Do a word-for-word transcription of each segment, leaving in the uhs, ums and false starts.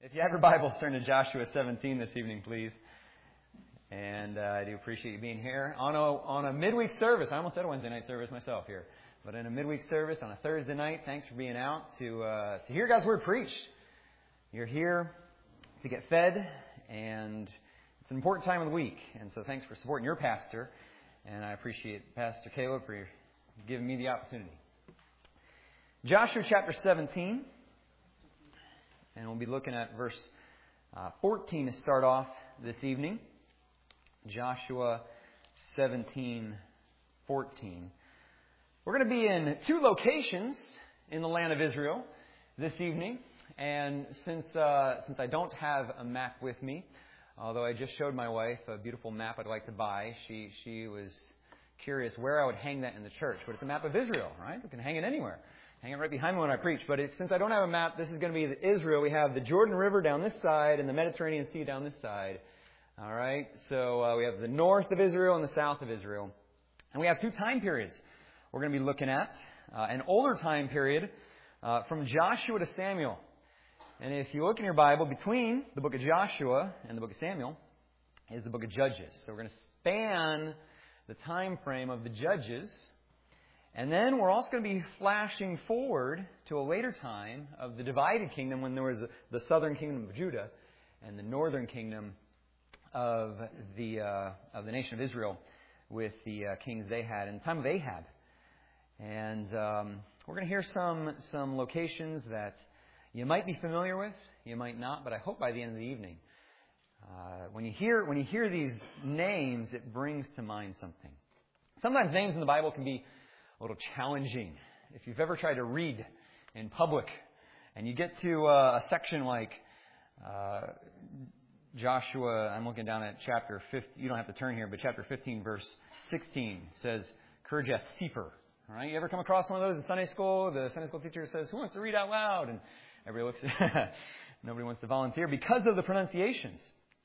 If you have your Bibles, turn to Joshua seventeen this evening, please. And uh, I do appreciate you being here on a on a midweek service. I almost said a Wednesday night service myself here, but in a midweek service on a Thursday night. Thanks for being out to uh, to hear God's Word preached. You're here to get fed, and it's an important time of the week. And so, thanks for supporting your pastor, and I appreciate Pastor Caleb for giving me the opportunity. Joshua chapter seventeen. And we'll be looking at verse uh, fourteen to start off this evening. Joshua seventeen, fourteen. We're going to be in two locations in the land of Israel this evening. And since uh, since I don't have a map with me, although I just showed my wife a beautiful map I'd like to buy, she she was curious where I would hang that in the church. But it's a map of Israel, right? We can hang it anywhere. Hang it right behind me when I preach. But it, since I don't have a map, this is going to be the Israel. We have the Jordan River down this side and the Mediterranean Sea down this side. All right. So uh, we have the north of Israel and the south of Israel. And we have two time periods we're going to be looking at. Uh, an older time period uh, from Joshua to Samuel. And if you look in your Bible, between the book of Joshua and the book of Samuel is the book of Judges. So we're going to span the time frame of the Judges. And then we're also going to be flashing forward to a later time of the divided kingdom when there was the southern kingdom of Judah and the northern kingdom of the uh, of the nation of Israel with the uh, kings they had in the time of Ahab. And um, we're going to hear some some locations that you might be familiar with, you might not, but I hope by the end of the evening, uh, when you hear when you hear these names, it brings to mind something. Sometimes names in the Bible can be a little challenging. If you've ever tried to read in public and you get to uh, a section like uh, Joshua, I'm looking down at chapter fifteen, you don't have to turn here, but chapter fifteen, verse sixteen says, Kirjath Sefer. All right, you ever come across one of those in Sunday school? The Sunday school teacher says, who wants to read out loud? And everybody looks, nobody wants to volunteer because of the pronunciations.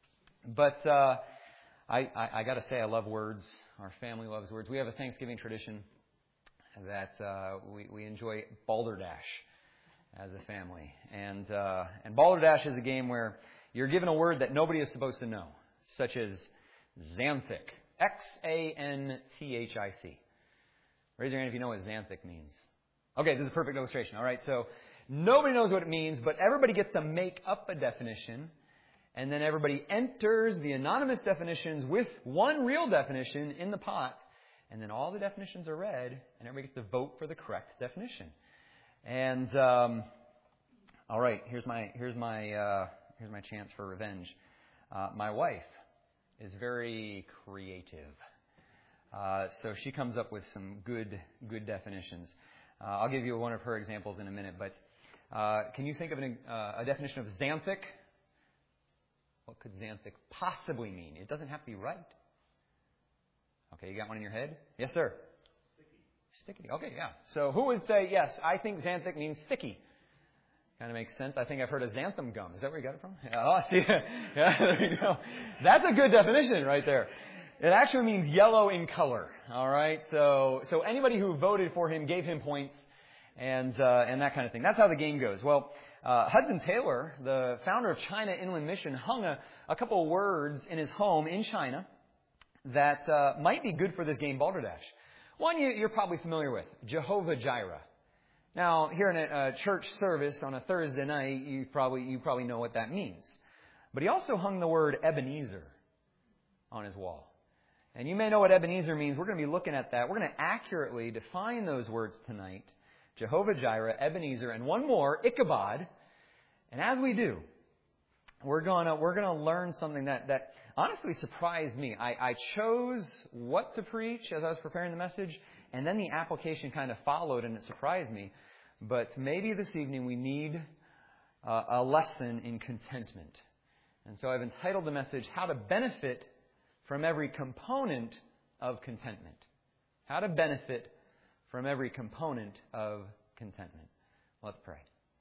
But uh, I, I, I got to say, I love words. Our family loves words. We have a Thanksgiving tradition that uh, we, we enjoy Balderdash as a family. And uh, and Balderdash is a game where you're given a word that nobody is supposed to know, such as Xanthic. X A N T H I C. Raise your hand if you know what Xanthic means. Okay, this is a perfect illustration. All right, so nobody knows what it means, but everybody gets to make up a definition, and then everybody enters the anonymous definitions with one real definition in the pot. And then all the definitions are read, and everybody gets to vote for the correct definition. And um, all right, here's my here's my uh, here's my chance for revenge. Uh, my wife is very creative, uh, so she comes up with some good good definitions. Uh, I'll give you one of her examples in a minute. But uh, can you think of an, uh, a definition of Xanthic? What could Xanthic possibly mean? It doesn't have to be right. Okay, you got one in your head? Yes, sir. Sticky. Sticky. Okay, yeah. So who would say, yes, I think Xanthic means sticky? Kind of makes sense. I think I've heard of xanthan gum. Is that where you got it from? Yeah, oh, see. Yeah, there you go. That's a good definition right there. It actually means yellow in color. All right. So, so anybody who voted for him gave him points, and uh, and that kind of thing. That's how the game goes. Well, uh, Hudson Taylor, the founder of China Inland Mission, hung a, a couple of words in his home in China that uh, might be good for this game, Balderdash. One you, you're probably familiar with, Jehovah Jireh. Now, here in a, a church service on a Thursday night, you probably you probably know what that means. But he also hung the word Ebenezer on his wall. And you may know what Ebenezer means. We're going to be looking at that. We're going to accurately define those words tonight. Jehovah Jireh, Ebenezer, and one more, Ichabod. And as we do, we're going to we're going to learn something that that honestly surprised me. I, I chose what to preach as I was preparing the message, and then the application kind of followed, and it surprised me. But maybe this evening we need uh, a lesson in contentment. And so I've entitled the message, How to Benefit from Every Component of Contentment. How to benefit from every component of contentment. Let's pray.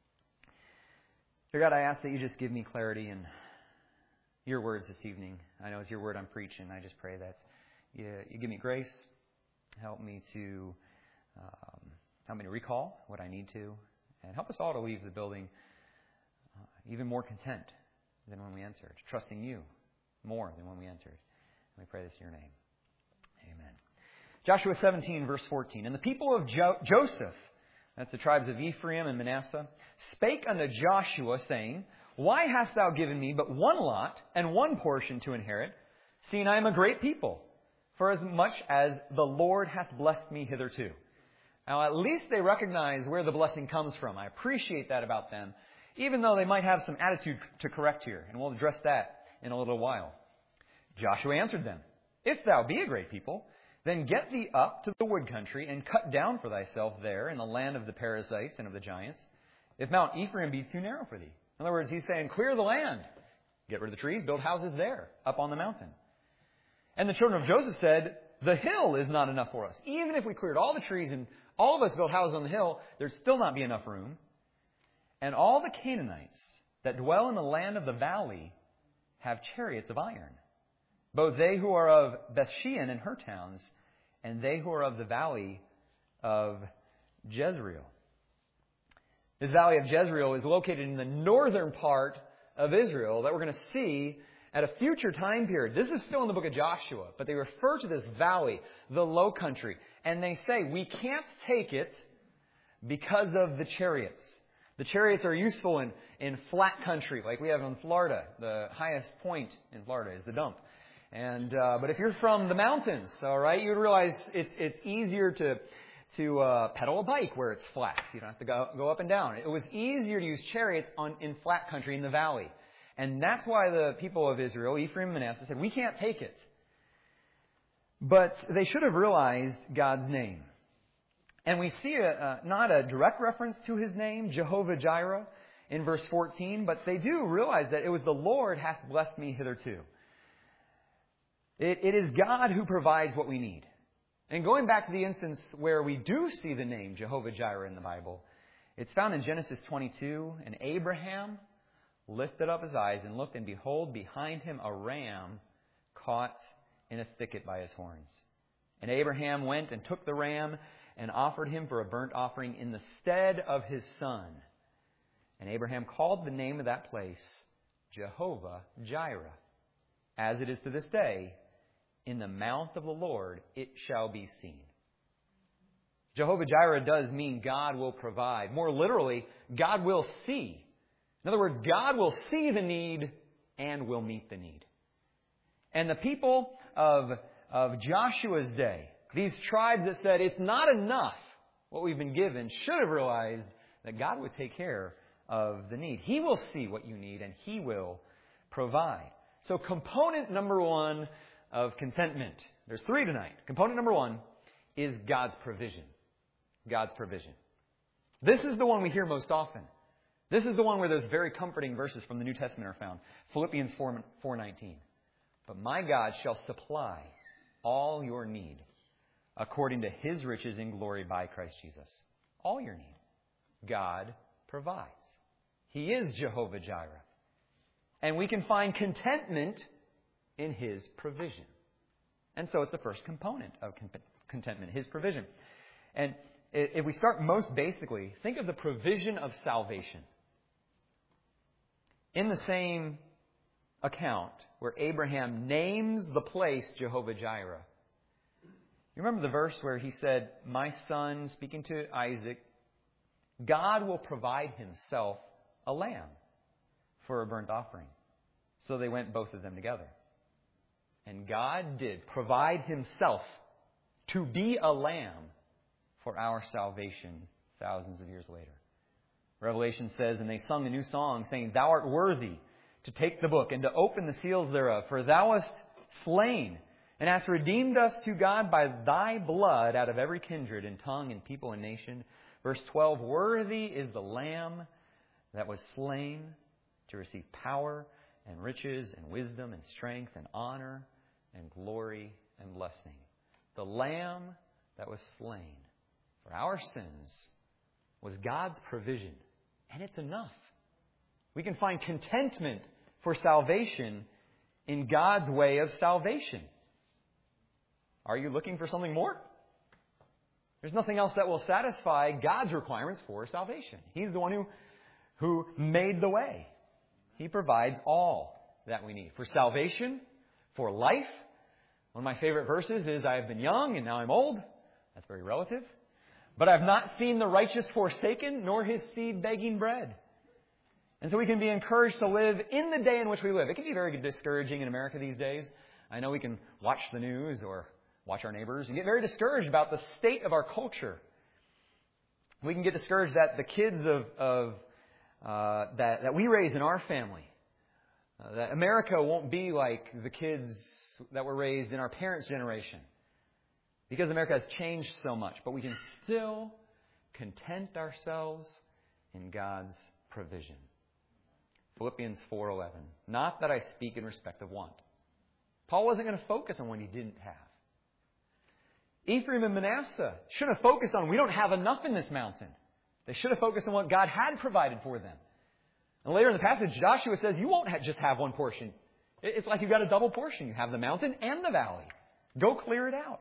Dear God, I ask that you just give me clarity in your words this evening. I know it's your word I'm preaching. I just pray that you, you give me grace. Help me to um, help me to recall what I need to, and help us all to leave the building uh, even more content than when we entered, trusting you more than when we entered. And we pray this in your name. Amen. Joshua seventeen, verse fourteen. And the people of jo- Joseph, that's the tribes of Ephraim and Manasseh, spake unto Joshua, saying, Why hast thou given me but one lot and one portion to inherit, seeing I am a great people, for as much as the Lord hath blessed me hitherto? Now, at least they recognize where the blessing comes from. I appreciate that about them, even though they might have some attitude to correct here. And we'll address that in a little while. Joshua answered them, If thou be a great people, then get thee up to the wood country, and cut down for thyself there in the land of the Perizzites and of the giants, if Mount Ephraim be too narrow for thee. In other words, he's saying, clear the land. Get rid of the trees, build houses there, up on the mountain. And the children of Joseph said, The hill is not enough for us. Even if we cleared all the trees and all of us built houses on the hill, there'd still not be enough room. And all the Canaanites that dwell in the land of the valley have chariots of iron, both they who are of Bethshean and her towns, and they who are of the valley of Jezreel. This valley of Jezreel is located in the northern part of Israel that we're going to see at a future time period. This is still in the book of Joshua, but they refer to this valley, the low country, and they say, we can't take it because of the chariots. The chariots are useful in, in flat country, like we have in Florida. The highest point in Florida is the dump. And uh, but if you're from the mountains, all right, you'd realize it's it's easier to to uh, pedal a bike where it's flat. You don't have to go go up and down. It was easier to use chariots on in flat country in the valley, and that's why the people of Israel, Ephraim and Manasseh, said we can't take it. But they should have realized God's name. And we see a, uh, not a direct reference to His name, Jehovah Jireh, in verse fourteen, but they do realize that it was the Lord hath blessed me hitherto. It, it is God who provides what we need. And going back to the instance where we do see the name Jehovah Jireh in the Bible, it's found in Genesis twenty-two, and Abraham lifted up his eyes and looked, and behold, behind him a ram caught in a thicket by his horns. And Abraham went and took the ram and offered him for a burnt offering in the stead of his son. And Abraham called the name of that place Jehovah Jireh. As it is to this day, in the mount of the Lord it shall be seen. Jehovah Jireh does mean God will provide. More literally, God will see. In other words, God will see the need and will meet the need. And the people of, of Joshua's day, these tribes that said it's not enough what we've been given, should have realized that God would take care of the need. He will see what you need and He will provide. So component number one of contentment, there's three tonight. Component number one is God's provision. God's provision. This is the one we hear most often. This is the one where those very comforting verses from the New Testament are found. Philippians four nineteen. But my God shall supply all your need according to His riches in glory by Christ Jesus. All your need. God provides. He is Jehovah Jireh. And we can find contentment in His provision. And so it's the first component of contentment, His provision. And if we start most basically, think of the provision of salvation. In the same account where Abraham names the place Jehovah Jireh, you remember the verse where he said, my son, speaking to Isaac, God will provide Himself a lamb for a burnt offering. So they went both of them together. And God did provide Himself to be a lamb for our salvation thousands of years later. Revelation says, and they sung a new song, saying, Thou art worthy to take the book and to open the seals thereof, for Thou wast slain and hast redeemed us to God by Thy blood out of every kindred and tongue and people and nation. Verse twelve, Worthy is the Lamb that was slain to receive power and riches and wisdom and strength and honor and glory and blessing. The Lamb that was slain for our sins was God's provision. And it's enough. We can find contentment for salvation in God's way of salvation. Are you looking for something more? There's nothing else that will satisfy God's requirements for salvation. He's the one who, who made the way. He provides all that we need. For salvation, for life. One of my favorite verses is, I have been young and now I'm old. That's very relative. But I've not seen the righteous forsaken, nor his seed begging bread. And so we can be encouraged to live in the day in which we live. It can be very discouraging in America these days. I know we can watch the news or watch our neighbors and get very discouraged about the state of our culture. We can get discouraged that the kids of, of uh, that, that we raise in our family, uh, that America won't be like the kids that were raised in our parents' generation. Because America has changed so much. But we can still content ourselves in God's provision. Philippians four eleven. Not that I speak in respect of want. Paul wasn't going to focus on what he didn't have. Ephraim and Manasseh should have focused on, we don't have enough in this mountain. They should have focused on what God had provided for them. And later in the passage, Joshua says, you won't just have one portion. It's like you've got a double portion. You have the mountain and the valley. Go clear it out.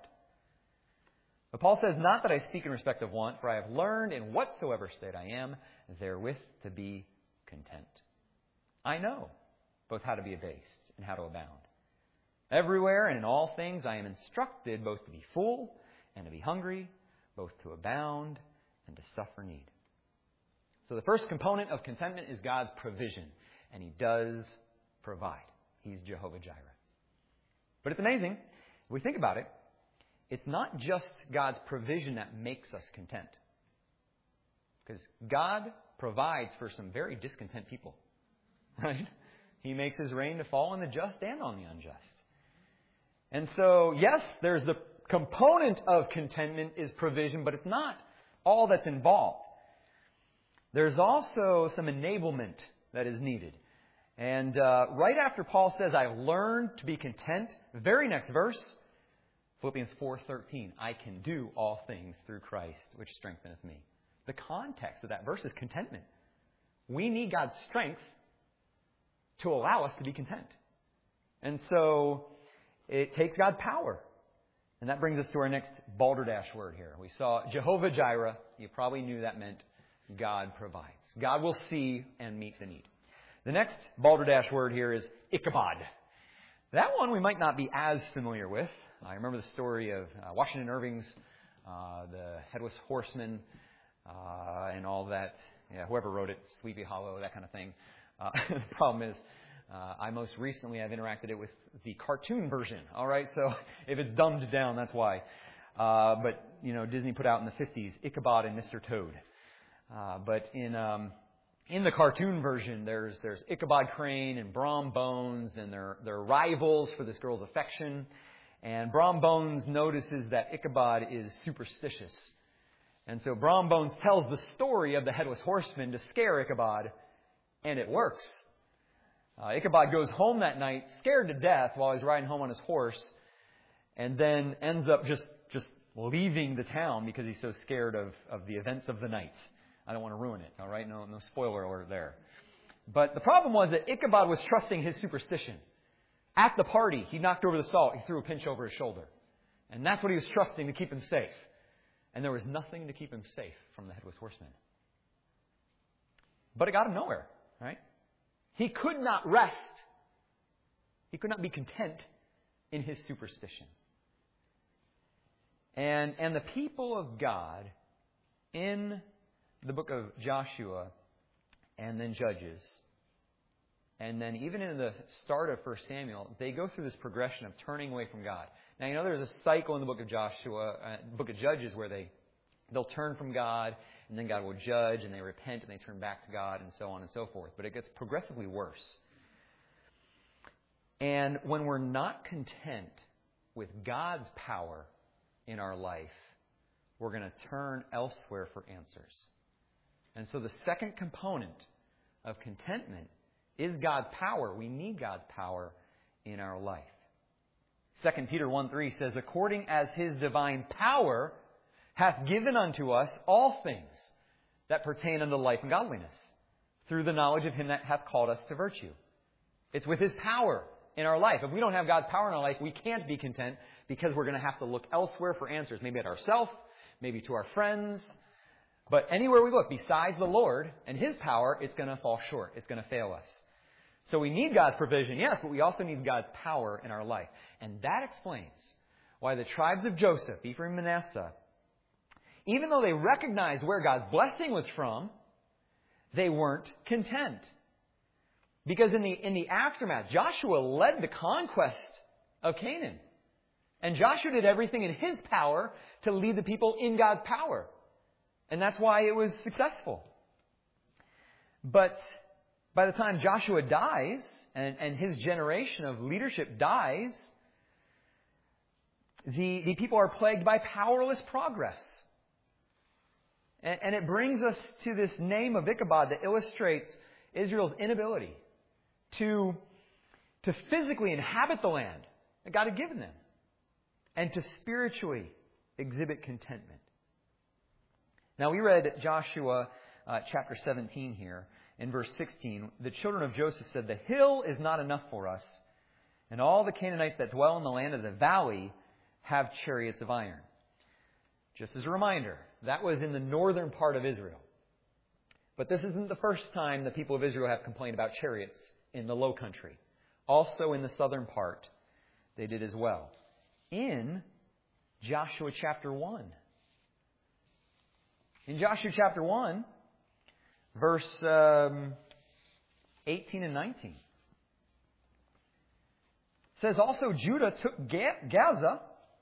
But Paul says, not that I speak in respect of want, for I have learned in whatsoever state I am, therewith to be content. I know both how to be abased and how to abound. Everywhere and in all things I am instructed both to be full and to be hungry, both to abound and to suffer need. So the first component of contentment is God's provision. And He does provide. He's Jehovah Jireh. But it's amazing. If we think about it, it's not just God's provision that makes us content. Because God provides for some very discontent people. Right? He makes His rain to fall on the just and on the unjust. And so, yes, there's the component of contentment is provision, but it's not all that's involved. There's also some enablement that is needed. And uh, right after Paul says, I've learned to be content, the very next verse, Philippians four thirteen, I can do all things through Christ, which strengtheneth me. The context of that verse is contentment. We need God's strength to allow us to be content. And so it takes God's power. And that brings us to our next balderdash word here. We saw Jehovah Jireh. You probably knew that meant God provides. God will see and meet the need. The next balderdash word here is Ichabod. That one we might not be as familiar with. I remember the story of uh, Washington Irving's uh, The Headless Horseman uh, and all that. Yeah, whoever wrote it, Sleepy Hollow, that kind of thing. Uh, the problem is, uh, I most recently have interacted it with the cartoon version. All right, so if it's dumbed down, that's why. Uh, but you know, Disney put out in the fifties Ichabod and Mister Toad. Uh, but in um, in the cartoon version, there's there's Ichabod Crane and Brom Bones, and they're they're rivals for this girl's affection. And Brom Bones notices that Ichabod is superstitious, and so Brom Bones tells the story of the Headless Horseman to scare Ichabod. And it works. Uh, Ichabod goes home that night, scared to death while he's riding home on his horse, and then ends up just, just leaving the town because he's so scared of, of the events of the night. I don't want to ruin it, all right? No, no spoiler alert there. But the problem was that Ichabod was trusting his superstition. At the party, he knocked over the salt. He threw a pinch over his shoulder. And that's what he was trusting to keep him safe. And there was nothing to keep him safe from the Headless Horseman. But it got him nowhere. Right? He could not rest. He could not be content in his superstition. And, and the people of God in the book of Joshua and then Judges, and then even in the start of First Samuel, they go through this progression of turning away from God. Now, you know, there's a cycle in the book of Joshua, uh, book of Judges, where they, they'll turn from God, and then God will judge, and they repent, and they turn back to God, and so on and so forth. But it gets progressively worse. And when we're not content with God's power in our life, we're going to turn elsewhere for answers. And so the second component of contentment is God's power. We need God's power in our life. Second Peter one three says, according as His divine power hath given unto us all things that pertain unto life and godliness, through the knowledge of Him that hath called us to virtue. It's with His power in our life. If we don't have God's power in our life, we can't be content because we're going to have to look elsewhere for answers. Maybe at ourselves, maybe to our friends. But anywhere we look besides the Lord and His power, it's going to fall short. It's going to fail us. So we need God's provision, yes, but we also need God's power in our life. And that explains why the tribes of Joseph, Ephraim and Manasseh, even though they recognized where God's blessing was from, they weren't content. Because in the, in the aftermath, Joshua led the conquest of Canaan. And Joshua did everything in his power to lead the people in God's power. And that's why it was successful. But by the time Joshua dies, and, and his generation of leadership dies, the, the people are plagued by powerless progress. And, and it brings us to this name of Ichabod that illustrates Israel's inability to, to physically inhabit the land that God had given them, and to spiritually exhibit contentment. Now, we read Joshua uh, chapter seventeen here. In verse sixteen, the children of Joseph said, "The hill is not enough for us, and all the Canaanites that dwell in the land of the valley have chariots of iron." Just as a reminder, that was in the northern part of Israel. But this isn't the first time the people of Israel have complained about chariots in the low country. Also in the southern part, they did as well. In Joshua chapter one. In Joshua chapter one, verse um, eighteen and nineteen. It says, "Also Judah took Gaza,"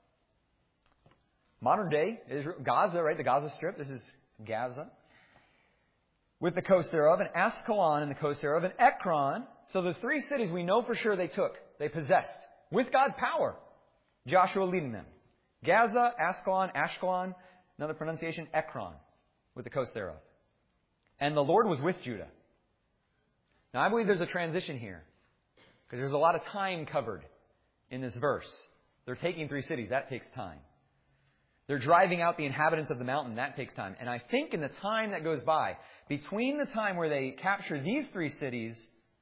modern day Israel, Gaza, right? The Gaza Strip. This is Gaza. "With the coast thereof, and Ascalon and the coast thereof, and Ekron." So those three cities we know for sure they took, they possessed, with God's power. Joshua leading them. Gaza, Ascalon, Ashkelon, another pronunciation, Ekron, with the coast thereof. "And the Lord was with Judah." Now, I believe there's a transition here, because there's a lot of time covered in this verse. They're taking three cities. That takes time. They're driving out the inhabitants of the mountain. That takes time. And I think in the time that goes by, between the time where they capture these three cities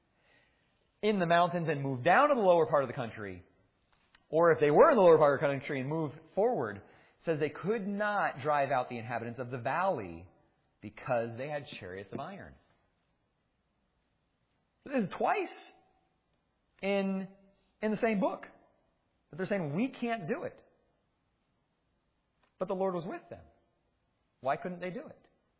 in the mountains and move down to the lower part of the country, or if they were in the lower part of the country and moved forward, it says they could not drive out the inhabitants of the valley because they had chariots of iron. This is twice in, in the same book that they're saying we can't do it. But the Lord was with them. Why couldn't they do it?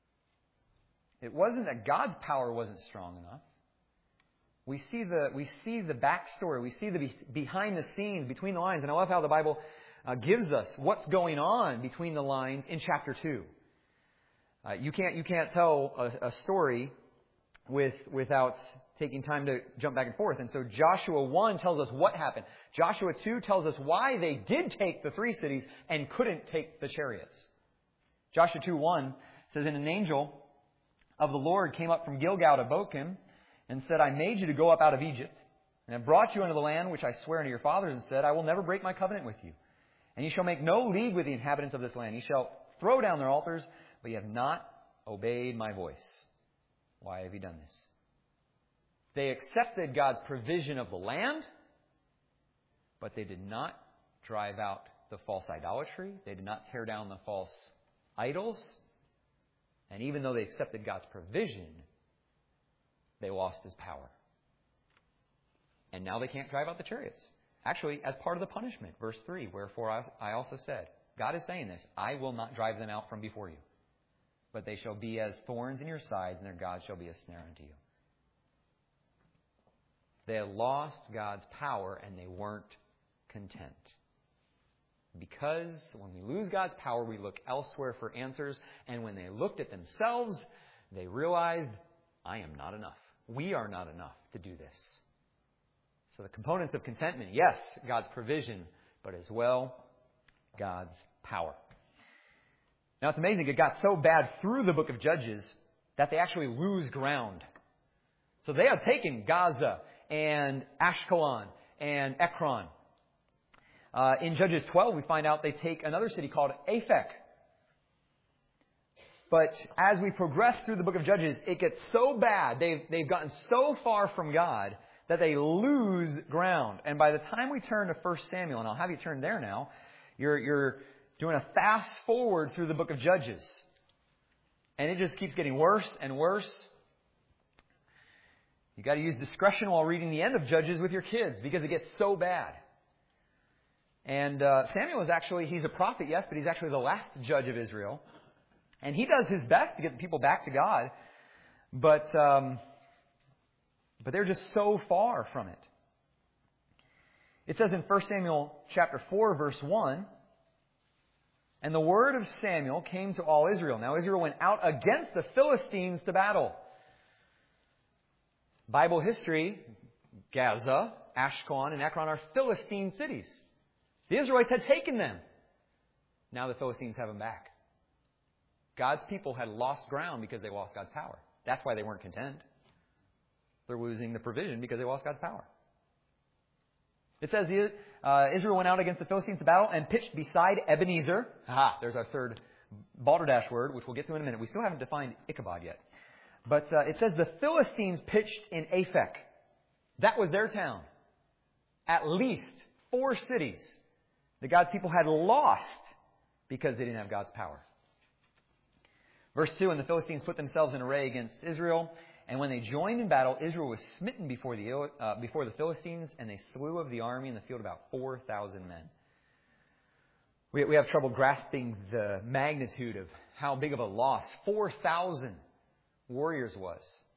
It wasn't that God's power wasn't strong enough. We see the we see the backstory. We see the be, behind the scenes, between the lines. And I love how the Bible uh, gives us what's going on between the lines in chapter two. Uh, you can't you can't tell a, a story with without taking time to jump back and forth. And so Joshua one tells us what happened. Joshua two tells us why they did take the three cities and couldn't take the chariots. Joshua two one says, "And an angel of the Lord came up from Gilgal to Bochim, and said, I made you to go up out of Egypt, and have brought you into the land which I swear unto your fathers, and said, I will never break my covenant with you. And ye shall make no league with the inhabitants of this land. Ye shall throw down their altars, but ye have not obeyed my voice. Why have ye done this?" They accepted God's provision of the land, but they did not drive out the false idolatry. They did not tear down the false idols. And even though they accepted God's provision, they lost His power. And now they can't drive out the chariots. Actually, as part of the punishment, verse three, "Wherefore I also said," God is saying this, "I will not drive them out from before you, but they shall be as thorns in your sides, and their God shall be a snare unto you." They had lost God's power, and they weren't content. Because when we lose God's power, we look elsewhere for answers. And when they looked at themselves, they realized, I am not enough. We are not enough to do this. So the components of contentment, yes, God's provision, but as well, God's power. Now it's amazing, it got so bad through the book of Judges that they actually lose ground. So they have taken Gaza and Ashkelon and Ekron. Uh, in Judges twelve, we find out they take another city called Aphek. But as we progress through the book of Judges, it gets so bad, they've, they've gotten so far from God that they lose ground. And by the time we turn to First Samuel, and I'll have you turn there now, you're, you're doing a fast forward through the book of Judges. And it just keeps getting worse and worse. You got to use discretion while reading the end of Judges with your kids because it gets so bad. And uh, Samuel is actually, he's a prophet, yes, but he's actually the last judge of Israel. And he does his best to get the people back to God. But, um, but they're just so far from it. It says in First Samuel chapter four, verse one, and the word of Samuel came to all Israel. Now Israel went out against the Philistines to battle. Bible history, Gaza, Ashkelon, and Ekron are Philistine cities. The Israelites had taken them. Now the Philistines have them back. God's people had lost ground because they lost God's power. That's why they weren't content. They're losing the provision because they lost God's power. It says uh, Israel went out against the Philistines to battle and pitched beside Ebenezer. Aha, there's our third balderdash word, which we'll get to in a minute. We still haven't defined Ichabod yet. But uh, it says the Philistines pitched in Aphek. That was their town. At least four cities that God's people had lost because they didn't have God's power. Verse two, and the Philistines put themselves in array against Israel. And when they joined in battle, Israel was smitten before the, uh, before the Philistines, and they slew of the army in the field about four thousand men. We, we have trouble grasping the magnitude of how big of a loss four thousand warriors was.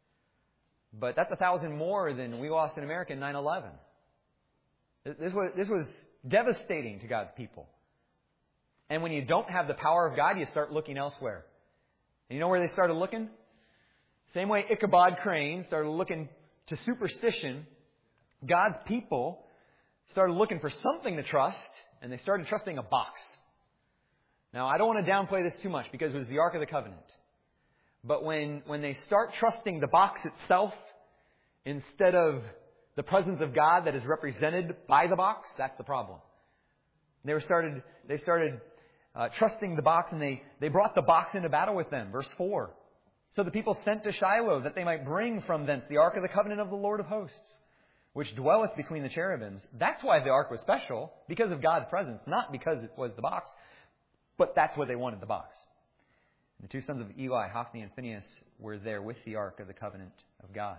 But that's a thousand more than we lost in America in nine eleven. This was, this was devastating to God's people. And when you don't have the power of God, you start looking elsewhere. And you know where they started looking? Same way Ichabod Crane started looking to superstition, God's people started looking for something to trust, and they started trusting a box. Now, I don't want to downplay this too much because it was the Ark of the Covenant. But when, when they start trusting the box itself instead of the presence of God that is represented by the box, that's the problem. They were started, they started uh, trusting the box, and they, they brought the box into battle with them. Verse four. So the people sent to Shiloh that they might bring from thence the ark of the covenant of the Lord of hosts, which dwelleth between the cherubims. That's why the ark was special, because of God's presence, not because it was the box, but that's what they wanted, the box. And the two sons of Eli, Hophni and Phinehas, were there with the ark of the covenant of God.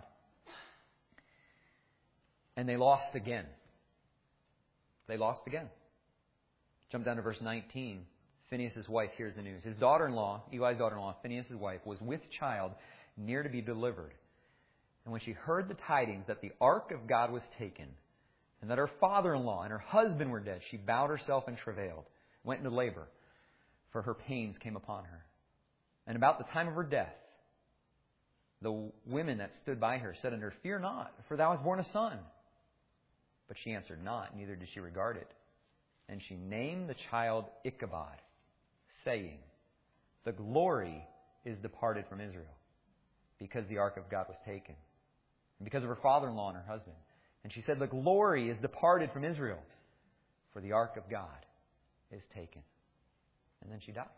And they lost again. They lost again. Jump down to verse nineteen. Phinehas' wife hears the news. His daughter-in-law, Eli's daughter-in-law, Phinehas' wife, was with child, near to be delivered. And when she heard the tidings that the ark of God was taken, and that her father-in-law and her husband were dead, she bowed herself and travailed, went into labor, for her pains came upon her. And about the time of her death, the women that stood by her said unto her, Fear not, for thou hast borne a son. But she answered not, neither did she regard it. And she named the child Ichabod, saying, The glory is departed from Israel, because the ark of God was taken, and because of her father-in-law and her husband. And she said, The glory is departed from Israel, for the ark of God is taken. And then she died.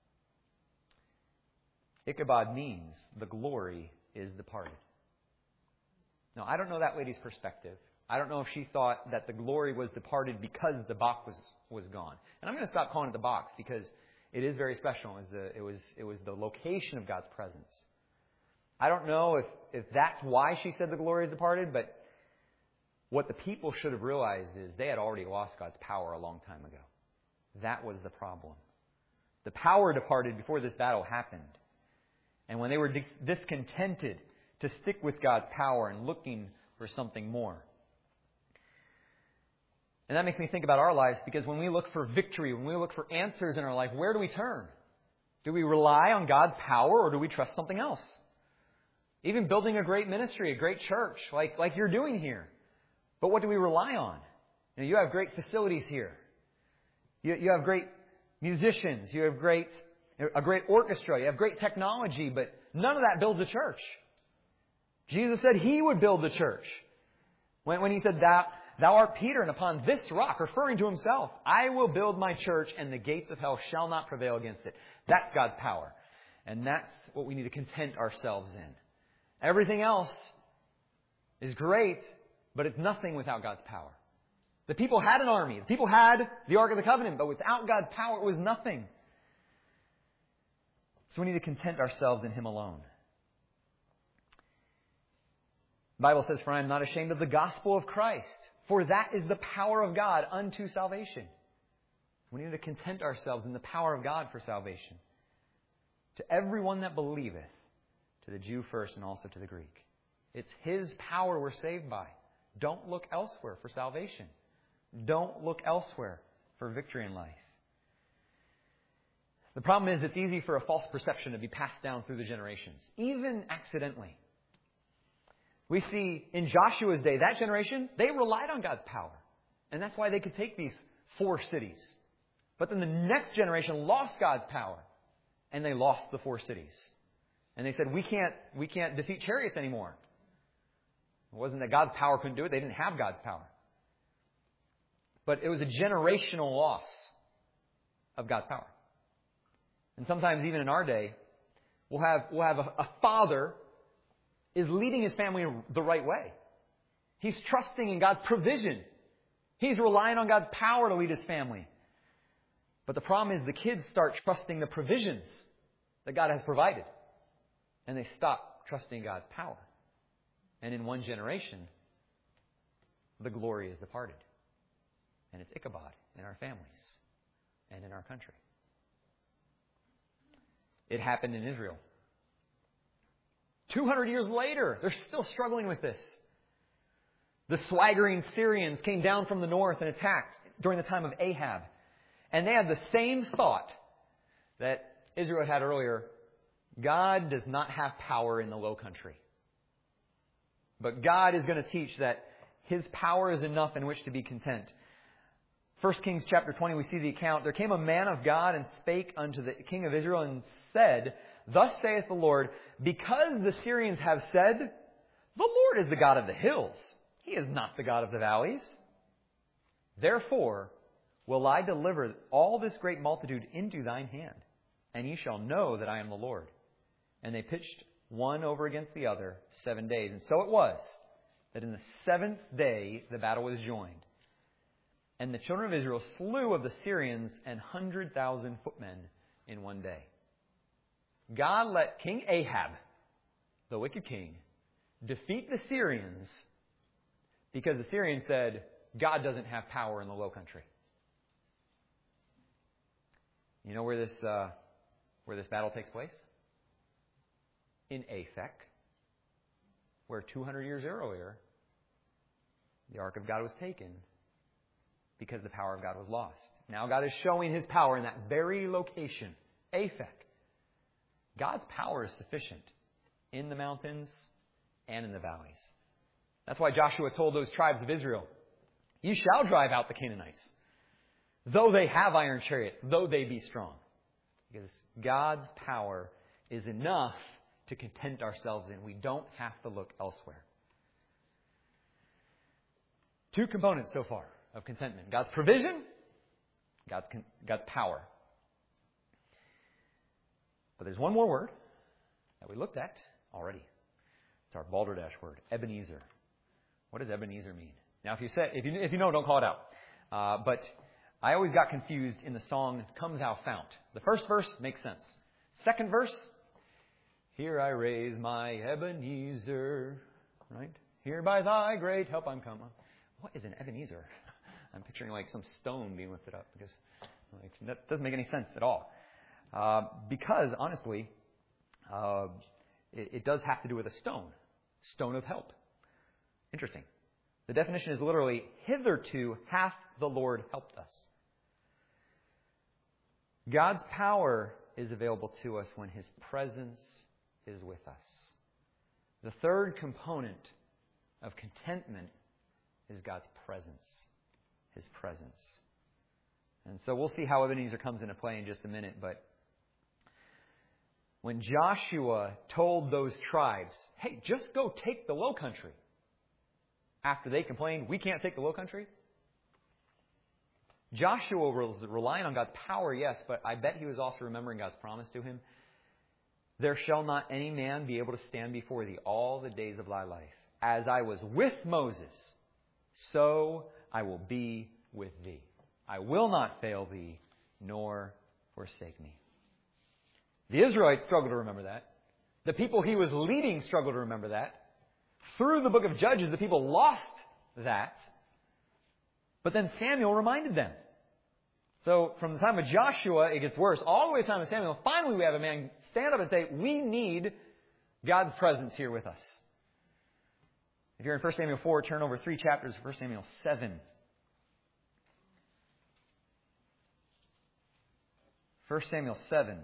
Ichabod means the glory is departed. Now, I don't know that lady's perspective. I don't know if she thought that the glory was departed because the box was, was gone. And I'm going to stop calling it the box because it is very special. It was the, it was, it was the location of God's presence. I don't know if, if that's why she said the glory is departed, but what the people should have realized is they had already lost God's power a long time ago. That was the problem. The power departed before this battle happened. And when they were dis- discontented to stick with God's power and looking for something more. And that makes me think about our lives, because when we look for victory, when we look for answers in our life, where do we turn? Do we rely on God's power, or do we trust something else? Even building a great ministry, a great church, like, like you're doing here. But what do we rely on? You know, you have great facilities here. You, you have great musicians. You have great, a great orchestra. You have great technology, but none of that builds a church. Jesus said He would build the church. When, when He said that, Thou art Peter, and upon this rock, referring to Himself, I will build my church, and the gates of hell shall not prevail against it. That's God's power. And that's what we need to content ourselves in. Everything else is great, but it's nothing without God's power. The people had an army. The people had the Ark of the Covenant, but without God's power, it was nothing. So we need to content ourselves in Him alone. The Bible says, "For I am not ashamed of the gospel of Christ, for that is the power of God unto salvation." We need to content ourselves in the power of God for salvation. To everyone that believeth, to the Jew first and also to the Greek. It's His power we're saved by. Don't look elsewhere for salvation. Don't look elsewhere for victory in life. The problem is it's easy for a false perception to be passed down through the generations, even accidentally. We see in Joshua's day, that generation, they relied on God's power. And that's why they could take these four cities. But then the next generation lost God's power. And they lost the four cities. And they said, we can't, we can't defeat chariots anymore. It wasn't that God's power couldn't do it. They didn't have God's power. But it was a generational loss of God's power. And sometimes even in our day, we'll have, we'll have a, a father is leading his family the right way. He's trusting in God's provision. He's relying on God's power to lead his family. But the problem is the kids start trusting the provisions that God has provided. And they stop trusting God's power. And in one generation, the glory is departed. And it's Ichabod in our families and in our country. It happened in Israel. two hundred years later, they're still struggling with this. The swaggering Syrians came down from the north and attacked during the time of Ahab. And they had the same thought that Israel had earlier. God does not have power in the low country. But God is going to teach that His power is enough in which to be content. First Kings chapter twenty, we see the account. There came a man of God and spake unto the king of Israel and said, Thus saith the Lord, because the Syrians have said, The Lord is the God of the hills. He is not the God of the valleys. Therefore will I deliver all this great multitude into thine hand, and ye shall know that I am the Lord. And they pitched one over against the other seven days. And so it was that in the seventh day the battle was joined. And the children of Israel slew of the Syrians an hundred thousand footmen in one day. God let King Ahab, the wicked king, defeat the Syrians because the Syrians said, God doesn't have power in the low country. You know where this uh, where this battle takes place? In Aphek, where two hundred years earlier, the Ark of God was taken because the power of God was lost. Now God is showing His power in that very location, Aphek. God's power is sufficient in the mountains and in the valleys. That's why Joshua told those tribes of Israel, You shall drive out the Canaanites, though they have iron chariots, though they be strong. Because God's power is enough to content ourselves in. We don't have to look elsewhere. Two components so far of contentment. God's provision, God's, God's power. But there's one more word that we looked at already. It's our balderdash word, Ebenezer. What does Ebenezer mean? Now, if you say, if you, if you know, don't call it out. Uh, but I always got confused in the song, Come Thou Fount. The first verse makes sense. Second verse, Here I raise my Ebenezer, right? Here by thy great help I'm come. What is an Ebenezer? I'm picturing like some stone being lifted up because like, that doesn't make any sense at all. Uh, because, honestly, uh, it, it does have to do with a stone. Stone of help. Interesting. The definition is literally, hitherto hath the Lord helped us. God's power is available to us when His presence is with us. The third component of contentment is God's presence. His presence. And so we'll see how Ebenezer comes into play in just a minute, but when Joshua told those tribes, hey, just go take the low country, after they complained, we can't take the low country, Joshua was relying on God's power, yes, but I bet he was also remembering God's promise to him. There shall not any man be able to stand before thee all the days of thy life. As I was with Moses, so I will be with thee. I will not fail thee, nor forsake me. The Israelites struggled to remember that. The people he was leading struggled to remember that. Through the book of Judges, the people lost that. But then Samuel reminded them. So from the time of Joshua, it gets worse. All the way to the time of Samuel, finally we have a man stand up and say, we need God's presence here with us. If you're in First Samuel four, turn over three chapters to First Samuel seven. First Samuel seven.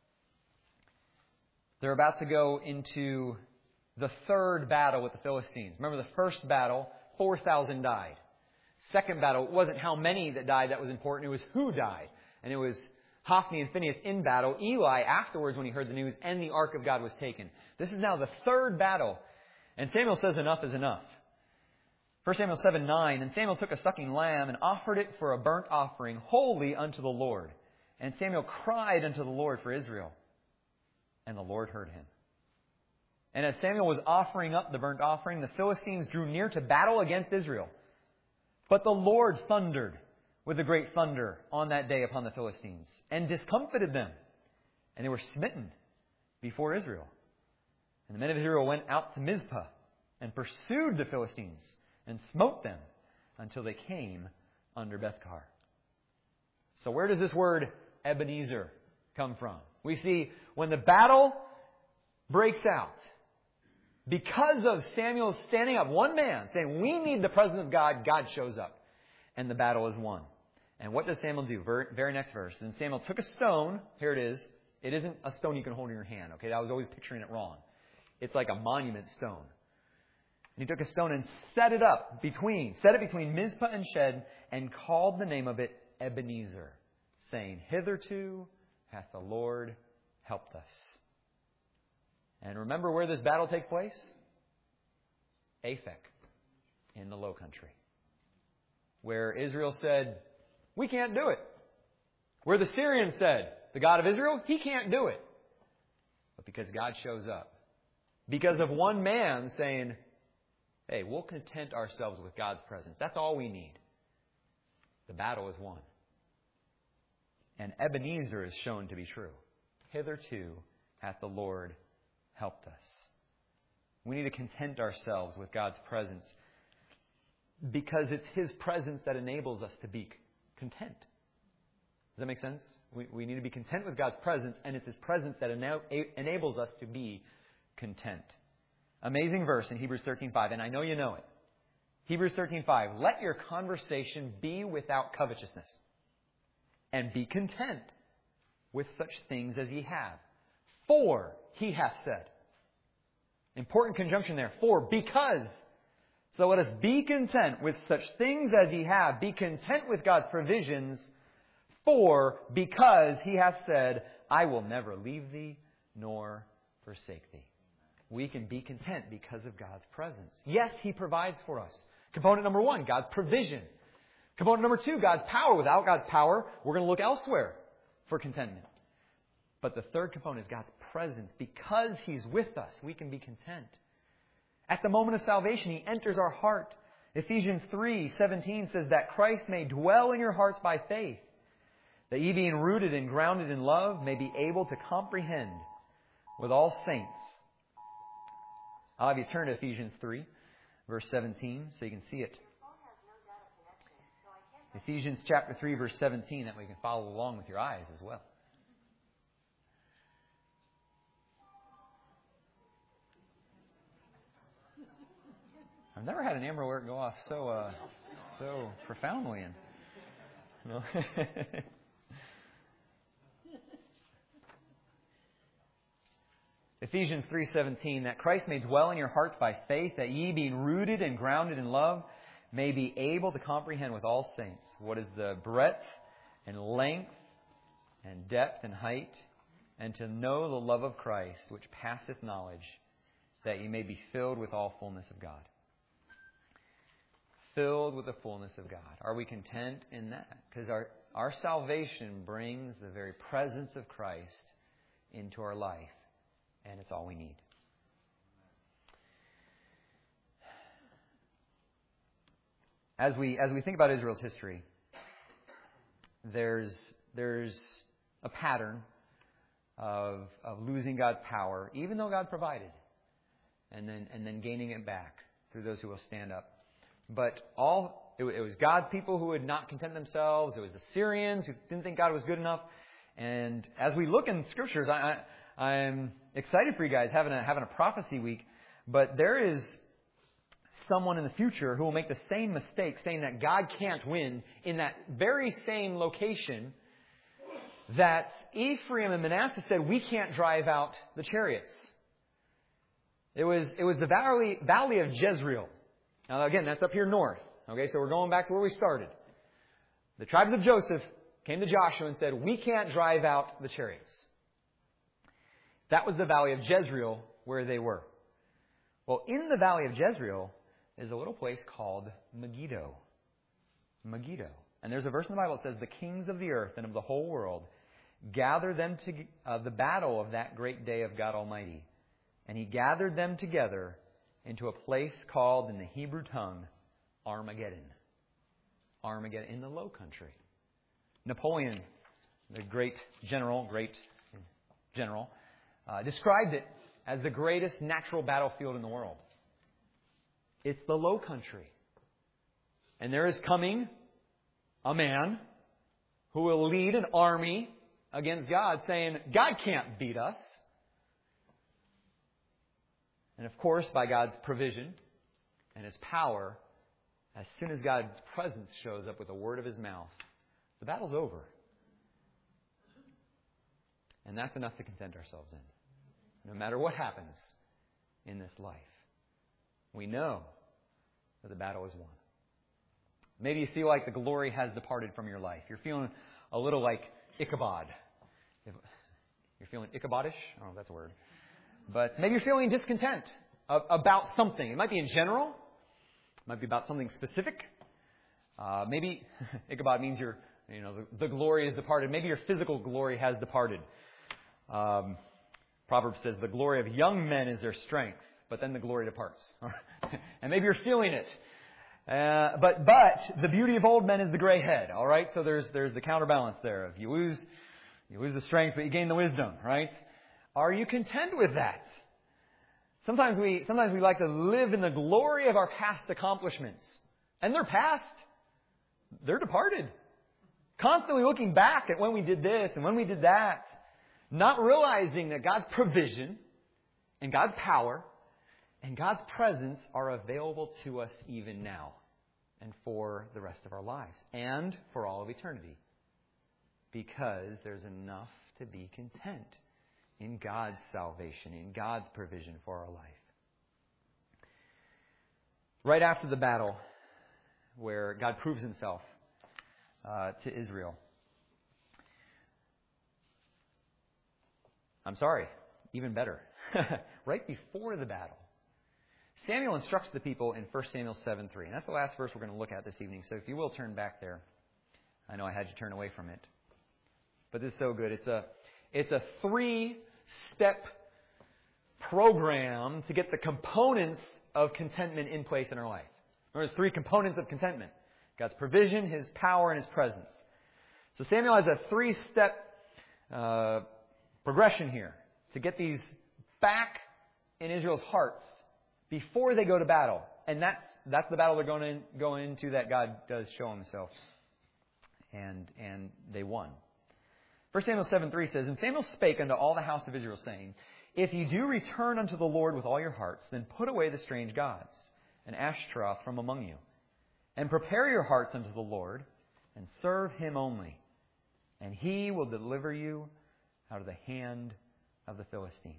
They're about to go into the third battle with the Philistines. Remember the first battle, four thousand died. Second battle, it wasn't how many that died that was important. It was who died. And it was Hophni and Phinehas in battle. Eli afterwards when he heard the news, and the ark of God was taken. This is now the third battle. And Samuel says enough is enough. First Samuel seven nine, and Samuel took a sucking lamb and offered it for a burnt offering wholly unto the Lord. And Samuel cried unto the Lord for Israel. And the Lord heard him. And as Samuel was offering up the burnt offering, the Philistines drew near to battle against Israel. But the Lord thundered with a great thunder on that day upon the Philistines, and discomfited them. And they were smitten before Israel. And the men of Israel went out to Mizpah, and pursued the Philistines, and smote them, until they came under Bethkar. So where does this word Ebenezer come from? We see when the battle breaks out, because of Samuel standing up, one man saying, we need the presence of God, God shows up. And the battle is won. And what does Samuel do? Very, very next verse. Then Samuel took a stone. Here it is. It isn't a stone you can hold in your hand. Okay, I was always picturing it wrong. It's like a monument stone. And he took a stone and set it up between, set it between Mizpah and Shed, and called the name of it Ebenezer, saying, hitherto hath the Lord helped us. And remember where this battle takes place? Aphek, in the Low Country, where Israel said, we can't do it. Where the Syrians said, the God of Israel, He can't do it. But because God shows up, because of one man saying, hey, we'll content ourselves with God's presence. That's all we need. The battle is won. And Ebenezer is shown to be true. Hitherto hath the Lord helped us. We need to content ourselves with God's presence, because it's His presence that enables us to be content. Does that make sense? We, we need to be content with God's presence, and it's His presence that ena- enables us to be content. Amazing verse in Hebrews thirteen five, and I know you know it. Hebrews thirteen five, let your conversation be without covetousness, and be content with such things as ye have. For He hath said. Important conjunction there. For, because. So let us be content with such things as ye have. Be content with God's provisions. For, because He hath said, I will never leave thee nor forsake thee. We can be content because of God's presence. Yes, He provides for us. Component number one, God's provision. Component number two, God's power. Without God's power, we're going to look elsewhere for contentment. But the third component is God's presence. Because He's with us, we can be content. At the moment of salvation, He enters our heart. Ephesians three seventeen says that Christ may dwell in your hearts by faith, that ye being rooted and grounded in love may be able to comprehend with all saints. I'll have you turn to Ephesians three, verse seventeen, so you can see it. Ephesians chapter three, verse seventeen, that way you can follow along with your eyes as well. I've never had an Amber Alert go off so uh, so profoundly. And, you know. Ephesians three seventeen, that Christ may dwell in your hearts by faith, that ye being rooted and grounded in love may be able to comprehend with all saints what is the breadth and length and depth and height, and to know the love of Christ, which passeth knowledge, that ye may be filled with all fullness of God. Filled with the fullness of God. Are we content in that? Because our, our salvation brings the very presence of Christ into our life. And it's all we need. As we as we think about Israel's history, there's there's a pattern of of losing God's power, even though God provided. and then and then gaining it back through those who will stand up. But all it, it was God's people who would not content themselves. It was the Syrians who didn't think God was good enough. And as we look in Scriptures, I, I, I'm excited for you guys having a having a prophecy week. But there is someone in the future who will make the same mistake, saying that God can't win in that very same location that Ephraim and Manasseh said, we can't drive out the chariots. It was it was the valley valley of Jezreel. Now again, that's up here north. Okay, so we're going back to where we started. The tribes of Joseph came to Joshua and said, we can't drive out the chariots. That was the valley of Jezreel where they were. Well, in the valley of Jezreel is a little place called Megiddo. Megiddo. And there's a verse in the Bible that says, the kings of the earth and of the whole world gather them to uh, the battle of that great day of God Almighty. And he gathered them together into a place called, in the Hebrew tongue, Armageddon. Armageddon, in the Low Country. Napoleon, the great general, great general, uh, described it as the greatest natural battlefield in the world. It's the Low Country. And there is coming a man who will lead an army against God, saying, God can't beat us. And of course, by God's provision and His power, as soon as God's presence shows up with a word of His mouth, the battle's over. And that's enough to content ourselves in. No matter what happens in this life, we know that the battle is won. Maybe you feel like the glory has departed from your life. You're feeling a little like Ichabod. You're feeling Ichabodish? I don't know if that's a word. But maybe you're feeling discontent about something. It might be in general. It might be about something specific. Uh, maybe Ichabod means your, you know, the, the glory is departed. Maybe your physical glory has departed. Um, Proverbs says the glory of young men is their strength, but then the glory departs. And maybe you're feeling it. Uh, but but the beauty of old men is the gray head. All right, so there's there's the counterbalance there. If you lose you lose the strength, but you gain the wisdom. Right? Are you content with that? Sometimes we sometimes we like to live in the glory of our past accomplishments, and they're past. They're departed. Constantly looking back at when we did this and when we did that, not realizing that God's provision and God's power and God's presence are available to us even now and for the rest of our lives and for all of eternity. Because there's enough to be content in God's salvation, in God's provision for our life. Right after the battle, where God proves Himself uh, to Israel. I'm sorry, even better. Right before the battle, Samuel instructs the people in First Samuel seven three. And that's the last verse we're going to look at this evening. So if you will turn back there. I know I had you turn away from it. But this is so good. It's a, it's a three-step program to get the components of contentment in place in our life. There's three components of contentment. God's provision, His power, and His presence. So Samuel has a three-step uh, progression here to get these back in Israel's hearts before they go to battle. And that's that's the battle they're going in, going into that God does show Himself. And and they won. First Samuel seven three says, And Samuel spake unto all the house of Israel, saying, If ye do return unto the Lord with all your hearts, then put away the strange gods and Ashtaroth from among you, and prepare your hearts unto the Lord, and serve Him only. And He will deliver you out of the hand of the Philistines.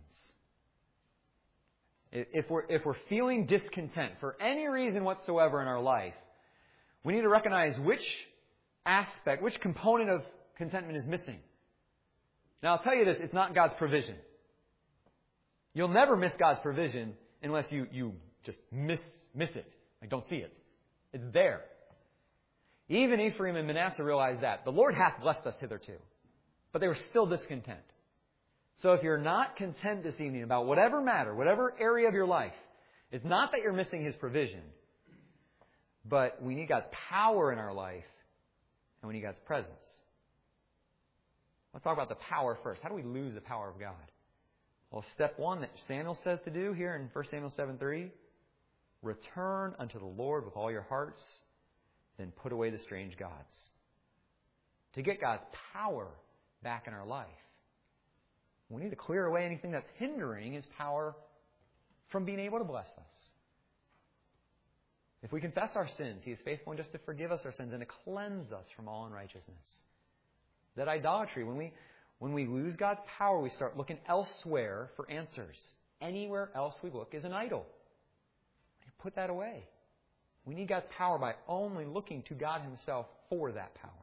If we're, if we're feeling discontent for any reason whatsoever in our life, we need to recognize which aspect, which component of contentment is missing. Now, I'll tell you this, it's not God's provision. You'll never miss God's provision unless you, you just miss, miss it. Like, don't see it. It's there. Even Ephraim and Manasseh realized that. The Lord hath blessed us hitherto. But they were still discontent. So if you're not content this evening about whatever matter, whatever area of your life, it's not that you're missing His provision, but we need God's power in our life, and we need God's presence. Let's talk about the power first. How do we lose the power of God? Well, step one that Samuel says to do here in First Samuel seven three, return unto the Lord with all your hearts, then put away the strange gods. To get God's power back in our life, we need to clear away anything that's hindering His power from being able to bless us. If we confess our sins, He is faithful and just to forgive us our sins and to cleanse us from all unrighteousness. That idolatry, when we when we lose God's power, we start looking elsewhere for answers. Anywhere else we look is an idol. Put that away. We need God's power by only looking to God Himself for that power.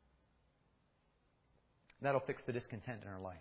That'll fix the discontent in our life.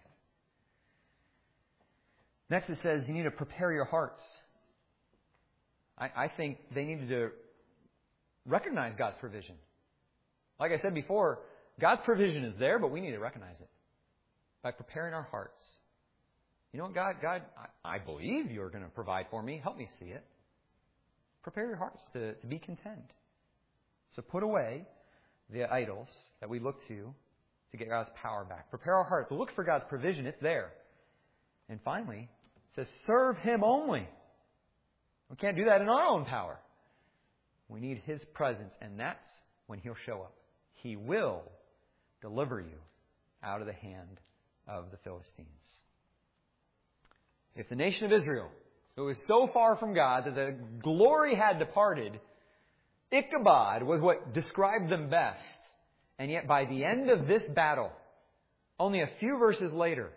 Next it says you need to prepare your hearts. I, I think they needed to recognize God's provision. Like I said before, God's provision is there, but we need to recognize it by preparing our hearts. You know what, God? God, I, I believe You're going to provide for me. Help me see it. Prepare your hearts to, to be content. So put away the idols that we look to to get God's power back. Prepare our hearts. Look for God's provision. It's there. And finally, it says serve Him only. We can't do that in our own power. We need His presence, and that's when He'll show up. He will deliver you out of the hand of the Philistines. If the nation of Israel, it was so far from God that the glory had departed, Ichabod was what described them best. And yet by the end of this battle, only a few verses later,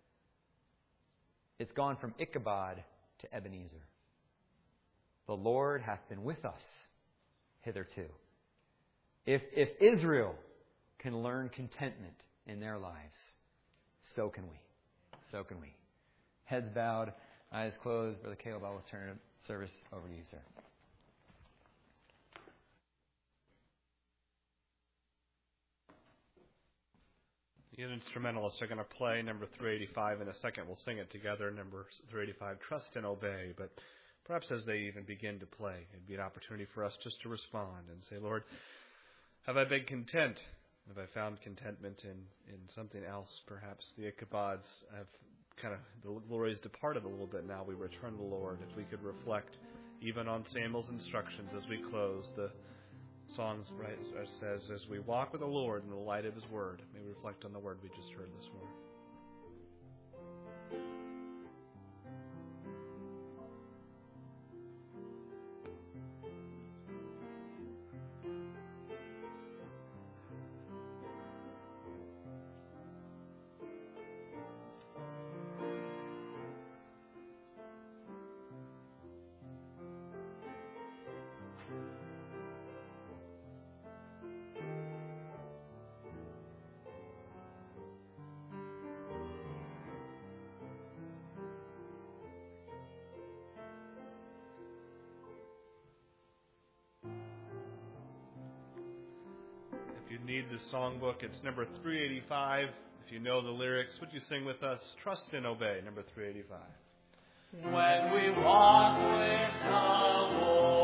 it's gone from Ichabod to Ebenezer. The Lord hath been with us hitherto. If, if Israel can learn contentment in their lives, so can we. So can we. Heads bowed, eyes closed. Brother Caleb, I will turn the service over to you, sir. The instrumentalists are going to play number three eighty-five in a second. We'll sing it together, number three eighty-five, Trust and Obey. But perhaps as they even begin to play, it'd be an opportunity for us just to respond and say, Lord, have I been content? Have I found contentment in, in something else? Perhaps the Ichabods have kind of, the glory has departed a little bit now. We return to the Lord. If we could reflect even on Samuel's instructions as we close, the songs right, says, as we walk with the Lord in the light of His Word, may we reflect on the Word we just heard this morning. If you need the songbook, it's number three eighty-five. If you know the lyrics, would you sing with us? Trust and Obey, number three eighty-five. When we walk with the Lord.